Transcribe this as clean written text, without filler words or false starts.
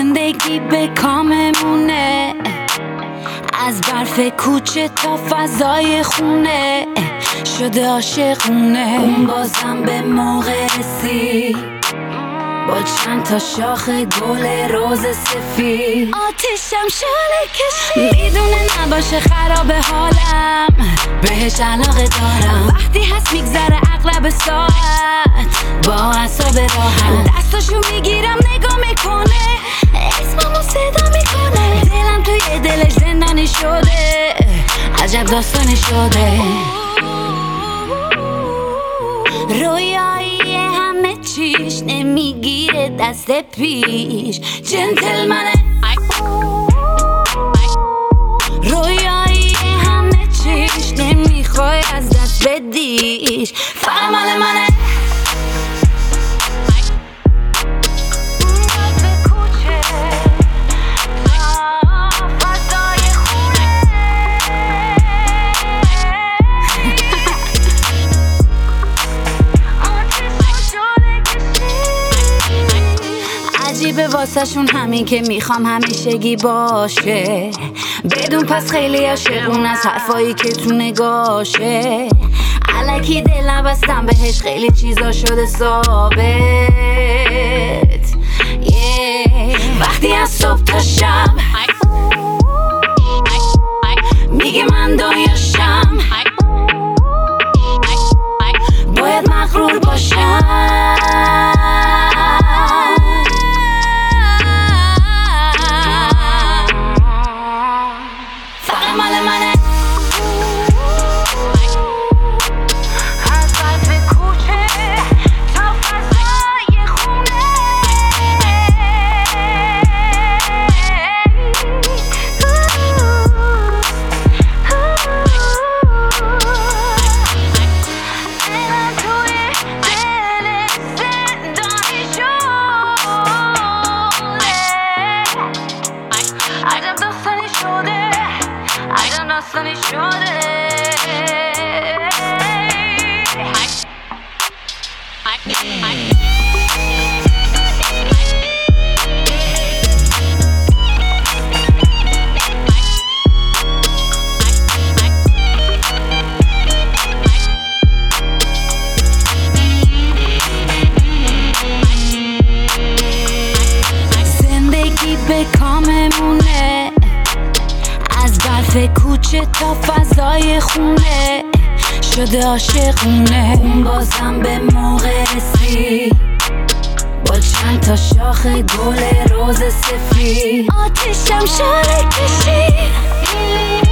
زندگی به کاممونه، از برف کوچه تا فضای خونه شده عاشقونه. اون بازم به موقع رسید با چند تا شاخ گل روز سفید. آتیشم شعله کشید، میدونه نباشه خراب حالم، بهش علاقه دارم. وقتی هست میگذره اغلب ساعت با اعصاب راحت، دستاشو میگیرم نگاه میکنه، اسممو صدا میکنه. دلم توی دلش زندانی شده، عجب داستانی شده. رویایی همه چیش نمیگیره دست پیش، جنتلمنه. رویایی همه چیش نمیخوای از دست بدیش، فقط مال منه. عجیبه واسه شون همین که میخوام همیشگی باشه، بدون پس خیلی عاشقون از حرفایی که تو نگاشه. الکی دل نبستم بهش، خیلی چیزا شده ثابت. وقتی از صبح تا شب میگه من دایاشم، باید مغرور باشم. داستانی شده. زندگی به کاممونه، از برف کوچه تا فضای خونه شده عاشقونه. اون بازم به موقع رسید با چند تا شاخ گل روز سفید. آتیشم شعله کشید.